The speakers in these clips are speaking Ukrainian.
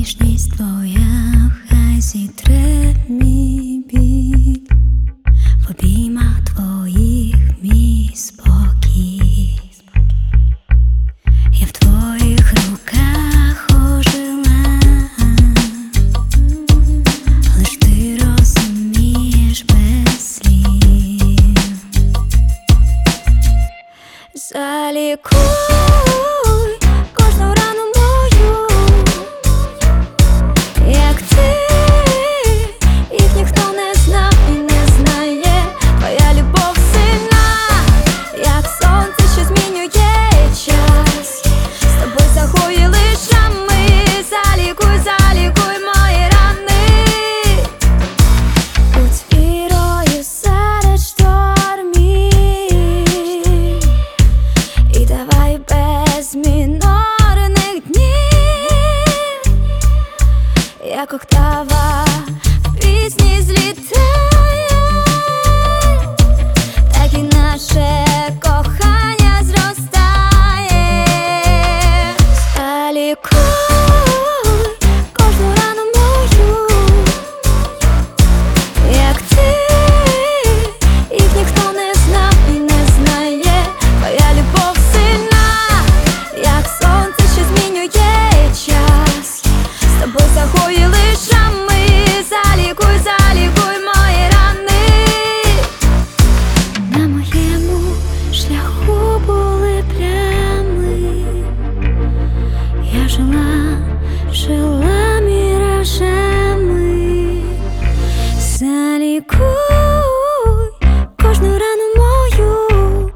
ніжність твоя хай зітре мій біль, в обіймах твоїх мій спокій. Я в твоїх руках ожила, лиш ти розумієш без слів. Залікуй кожну рану мою, як ти, їх ніхто не знав і не знає. Твоя любов сильна, як сонце, що змінює час. З тобою загоїли шрами. Залікуй, залікуй мої рани. Будь вірою серед штормів і давай без мінорних днів, як октава в пісні злітає, так і наше кохання зростає. Залікуй кожну рану мою, як ти, їх ніхто не знав і не знає. Твоя любов сильна, як сонце, що змінює час. З тобою загоїли шрами. Залікуй, залікуй мої рани. На моєму шляху були плями, я жила міражами. Залікуй кожну рану мою,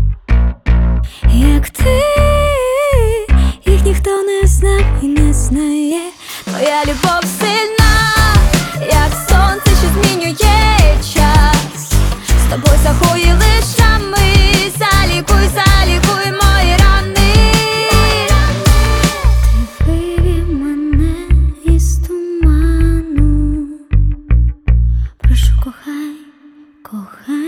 як ти, їх ніхто не знав і не знає. Твоя любов сильна, як сонце, що змінює час. З тобою загоїли шрами. Залікуй, залікуй мої рани. Ти вивів мене із туману. Прошу, кохай, кохай.